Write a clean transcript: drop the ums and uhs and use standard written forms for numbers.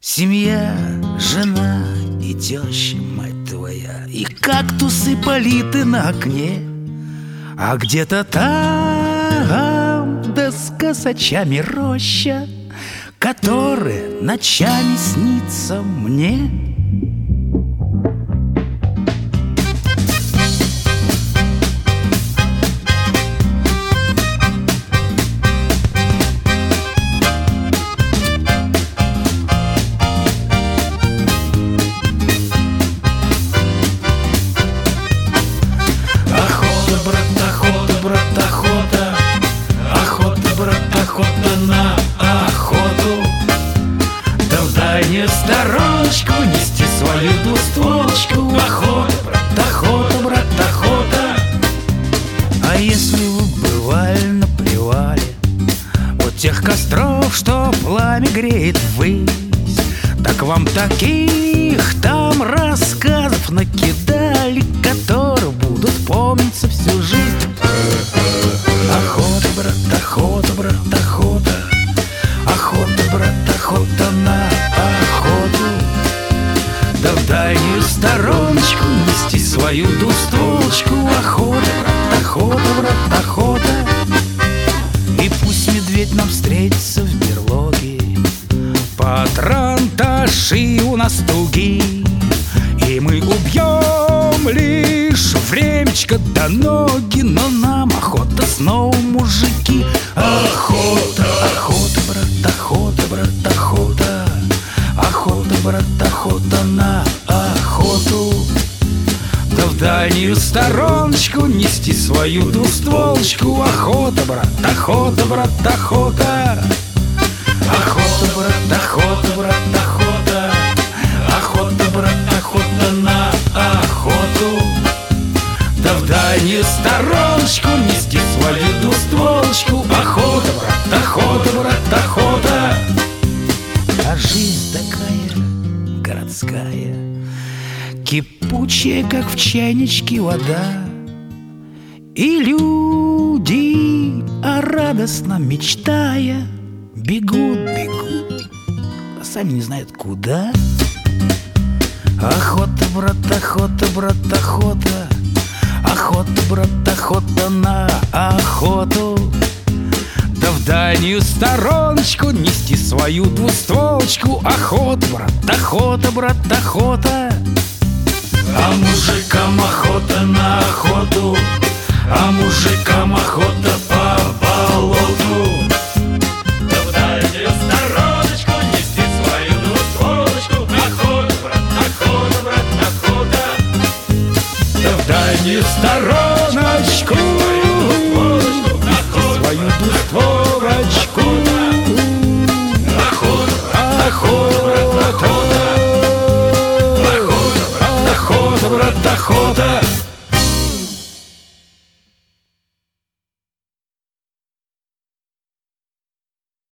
Семья, жена и теща, мать твоя, и кактусы политы на окне. А где-то там, да с косачами роща, которая ночами снится мне. Не в стороночку нести свою двустволочку. Охота, брат, охота, брат, охота. А если вы бывали на привале, вот тех костров, что пламя греет ввысь, так вам таких там рассказов накидали, которые будут помниться всю жизнь. Охота, брат, охота, брат, охота. Охота, брат, охота на охоту. Да в дальнюю стороночку нести свою двустволочку. Охота, брат, охота, брат, охота. И пусть медведь нам встретится в берлоге, патронташи у нас туги, и мы убьем лишь времечко до ноги. Но нам охота снова, мужики. Охота, охота, брат, охота, брат, охота. Охота, брат, охота на охоту. Да в дальнюю стороночку нести свою двустволочку. Охота, брат, охота, брат, охота. Охота, брат, охота, брат, охота. Охота, брат, охота на охоту. Да в дальнюю стороночку нести свою двустволочку. Охота, брат, охота, брат, охота. А жизнь такая городская, кипучая, как в чайничке вода. И люди, радостно мечтая, бегут, бегут, а сами не знают куда. Охота, брат, охота, брат, охота. Охота, брат, охота на охоту. Да в дальнюю стороночку нести свою двустволочку. Охота, брат, охота, брат, охота. А мужикам охота на охоту. А мужикам охота по болоту. Да в дальнюю стороночку нести свою двустволочку. Охота, брат, охота, брат, охота. Да в дальнюю стороночку свою двустволочку. Охота, охота, охота, охота, брат, охота.